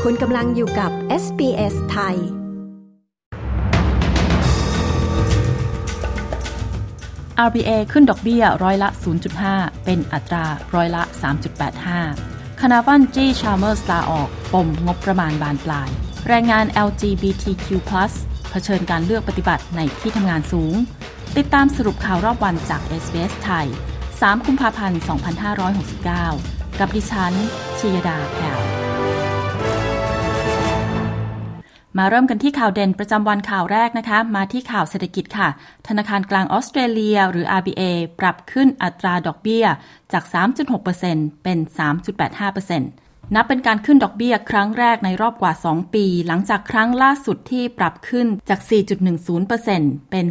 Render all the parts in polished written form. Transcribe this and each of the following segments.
คุณกำลังอยู่กับ SBS ไทย RBA ขึ้นดอกเบี้ยร้อยละ 0.5 เป็นอัตราร้อยละ 3.85 คณะวันจี้ชาเมอร์สลาออกปมงบประมาณบานปลายแรงงาน LGBTQ+ เผชิญการเลือกปฏิบัติในที่ทำงานสูงติดตามสรุปข่าวรอบวันจาก SBS ไทย 3 กุมภาพันธ์ 2569 กับดิฉันชยดาแพรวมาเริ่มกันที่ข่าวเด่นประจำวันข่าวแรกนะคะมาที่ข่าวเศรษฐกิจค่ะธนาคารกลางออสเตรเลียหรือ RBA ปรับขึ้นอัตราดอกเบี้ยจาก 3.6% เป็น 3.85%นับเป็นการขึ้นดอกเบี้ยครั้งแรกในรอบกว่า2ปีหลังจากครั้งล่าสุดที่ปรับขึ้นจาก 4.10% เป็น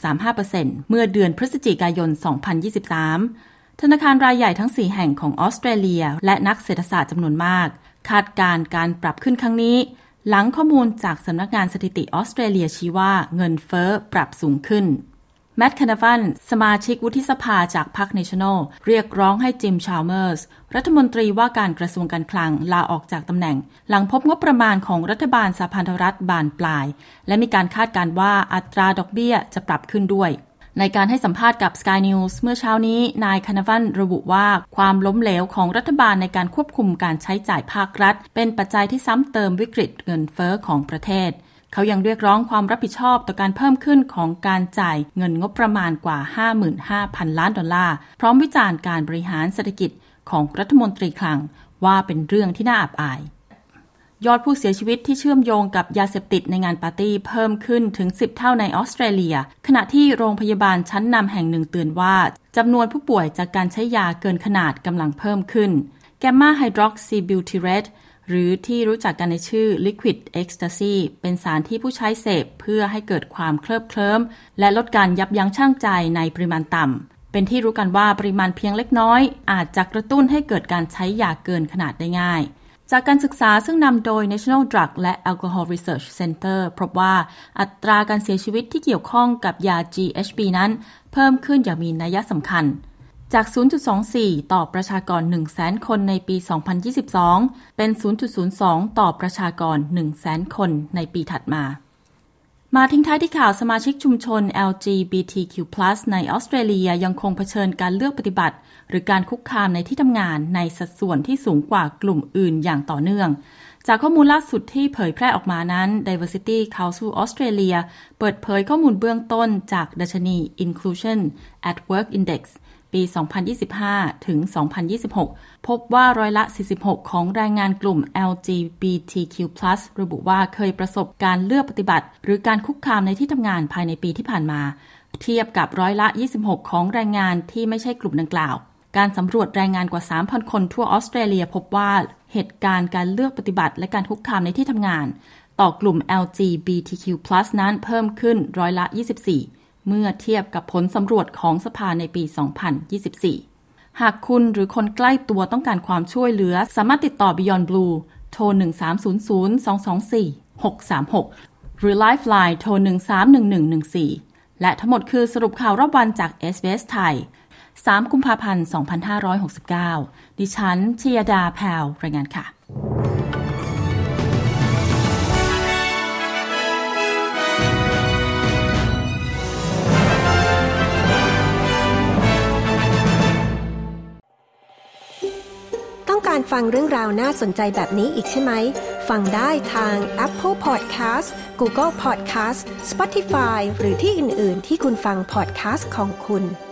4.35% เมื่อเดือนพฤศจิกายน 2023 ธนาคารรายใหญ่ทั้ง4แห่งของออสเตรเลียและนักเศรษฐศาสตร์จำนวนมากคาดการณ์การปรับขึ้นครั้งนี้หลังข้อมูลจากสำนักงานสถิติออสเตรเลียชี้ว่าเงินเฟ้อปรับสูงขึ้นแมตต์ คานาวันสมาชิกวุฒิสภาจากพรรค National เรียกร้องให้จิม ชาลเมอร์สรัฐมนตรีว่าการกระทรวงการคลังลาออกจากตำแหน่งหลังพบงบประมาณของรัฐบาลสหพันธรัฐบานปลายและมีการคาดการณ์ว่าอัตราดอกเบี้ยจะปรับขึ้นด้วยในการให้สัมภาษณ์กับ Sky News เมื่อเช้านี้นายคานาวันระบุว่าความล้มเหลวของรัฐบาลในการควบคุมการใช้จ่ายภาครัฐเป็นปัจจัยที่ซ้ำเติมวิกฤตเงินเฟ้อของประเทศเขายังเรียกร้องความรับผิดชอบต่อการเพิ่มขึ้นของการจ่ายเงินงบประมาณกว่า 55,000 ล้านดอลลาร์พร้อมวิจารณ์การบริหารเศรษฐกิจของรัฐมนตรีคลังว่าเป็นเรื่องที่น่าอับอายยอดผู้เสียชีวิตที่เชื่อมโยงกับยาเสพติดในงานปาร์ตี้เพิ่มขึ้นถึง10เท่าในออสเตรเลียขณะที่โรงพยาบาลชั้นนำแห่งหนึ่งเตือนว่าจำนวนผู้ป่วยจากการใช้ยาเกินขนาดกำลังเพิ่มขึ้นแกมมาไฮดรอกซีบิวทิเรตหรือที่รู้จักกันในชื่อ Liquid Ecstasy เป็นสารที่ผู้ใช้เสพเพื่อให้เกิดความเคลิบเคลิ้มและลดการยับยั้งชั่งใจในปริมาณต่ำเป็นที่รู้กันว่าปริมาณเพียงเล็กน้อยอาจจะกระตุ้นให้เกิดการใช้ยาเกินขนาดได้ง่ายจากการศึกษาซึ่งนำโดย National Drug และ Alcohol Research Center พบว่าอัตราการเสียชีวิตที่เกี่ยวข้องกับยา GHB นั้นเพิ่มขึ้นอย่างมีนัยสำคัญจาก 0.24 ต่อประชากร 100,000 คนในปี 2022 เป็น 0.02 ต่อประชากร 100,000 คนในปีถัดมาทิ้งท้ายที่ข่าวสมาชิกชุมชน LGBTQ+ ในออสเตรเลียยังคงเผชิญการเลือกปฏิบัติหรือการคุกคามในที่ทำงานในสัดส่วนที่สูงกว่ากลุ่มอื่นอย่างต่อเนื่องจากข้อมูลล่าสุดที่เผยแพร่ออกมานั้น Diversity Council Australia เปิดเผยข้อมูลเบื้องต้นจากดัชนี Inclusion at Work Index ปี 2025 ถึง 2026 พบว่าร้อยละ 46 ของแรงงานกลุ่ม LGBTQ+ ระบุว่าเคยประสบการเลือกปฏิบัติหรือการคุกคามในที่ทำงานภายในปีที่ผ่านมาเทียบกับร้อยละ 26 ของแรงงานที่ไม่ใช่กลุ่มดังกล่าวการสำรวจแรงงานกว่า 3,000 คนทั่วออสเตรเลียพบว่าเหตุการณ์การเลือกปฏิบัติและการคุกคามในที่ทำงานต่อกลุ่ม LGBTQ+ นั้นเพิ่มขึ้นร้อยละ 24เมื่อเทียบกับผลสำรวจของสภาในปี 2024 หากคุณหรือคนใกล้ตัวต้องการความช่วยเหลือสามารถติดต่อ Beyond Blue โทร 1300-224-636 หรือ Lifeline โทร 131114 และทั้งหมดคือสรุปข่าวรอบวันจาก SBS ไทย 3 กุมภาพันธ์ 2569 ดิฉันชยดาแพรวรายงานค่ะต้องการฟังเรื่องราวน่าสนใจแบบนี้อีกใช่ไหมฟังได้ทาง Apple Podcast Google Podcast Spotify หรือที่อื่นๆที่คุณฟัง podcast ของคุณ